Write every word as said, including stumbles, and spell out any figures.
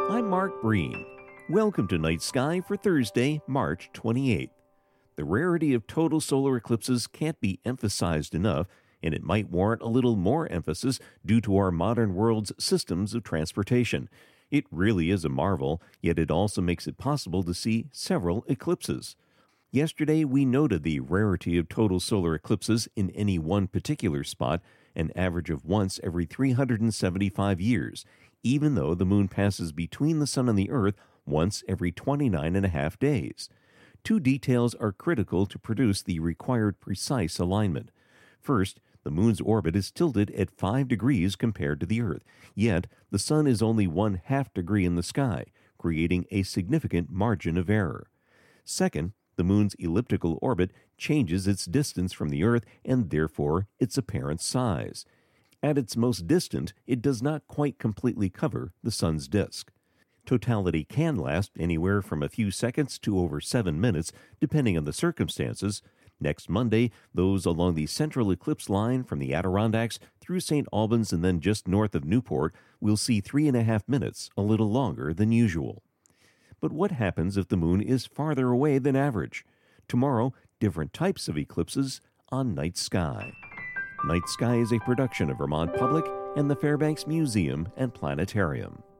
I'm Mark Breen. Welcome to Night Sky for Thursday, March twenty-eighth. The rarity of total solar eclipses can't be emphasized enough, and it might warrant a little more emphasis due to our modern world's systems of transportation. It really is a marvel, yet it also makes it possible to see several eclipses. Yesterday, we noted the rarity of total solar eclipses in any one particular spot, an average of once every three hundred seventy-five years, even though the moon passes between the sun and the earth once every twenty-nine and a half days. Two details are critical to produce the required precise alignment. First, the moon's orbit is tilted at five degrees compared to the earth, yet the sun is only one half degree in the sky, creating a significant margin of error. Second, the moon's elliptical orbit changes its distance from the earth and therefore its apparent size. At its most distant, it does not quite completely cover the sun's disk. Totality can last anywhere from a few seconds to over seven minutes, depending on the circumstances. Next Monday, those along the central eclipse line from the Adirondacks through Saint Albans and then just north of Newport will see three and a half minutes, a little longer than usual. But what happens if the moon is farther away than average? Tomorrow, different types of eclipses on Night Sky. Night Sky is a production of Vermont Public and the Fairbanks Museum and Planetarium.